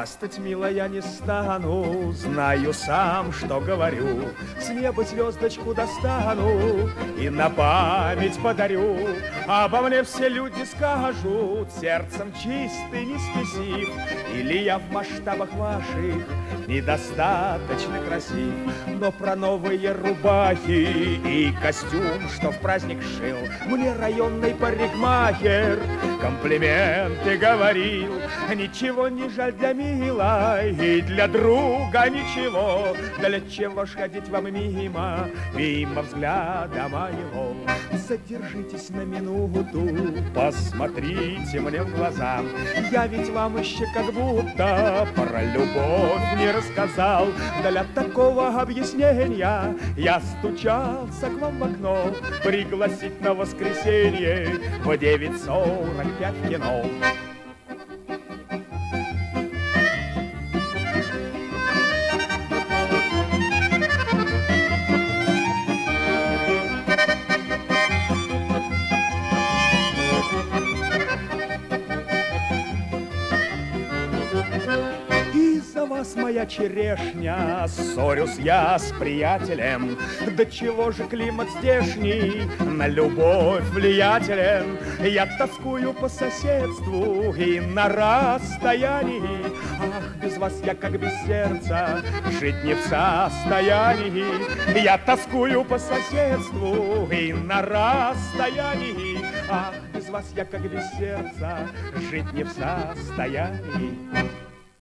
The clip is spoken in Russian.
Хвастать, милая, не стану, знаю сам, что говорю. С неба звездочку достану и на память подарю. Обо мне все люди скажут, сердцем чистый, не спесив. Или я в масштабах ваших недостаточно красив. Но про новые рубахи и костюм, что в праздник шил, мне районный парикмахер комплименты говорил. Ничего не жаль для милой и для друга ничего. Для чего ж ходить вам мимо взгляда моего? Задержитесь на минуту, посмотрите мне в глаза. Я ведь вам еще как будто про любовь не рассказал. Для такого объяснения я стучался к вам в окно, пригласить на воскресенье в 9:45 в кино. Вас, моя черешня, ссорюсь я с приятелем. Да чего же климат здешний на любовь влиятелен? Я тоскую по соседству и на расстоянии. Ах, без вас я как без сердца, жить не в состоянии. Я тоскую по соседству и на расстоянии. Ах, без вас я как без сердца, жить не в состоянии.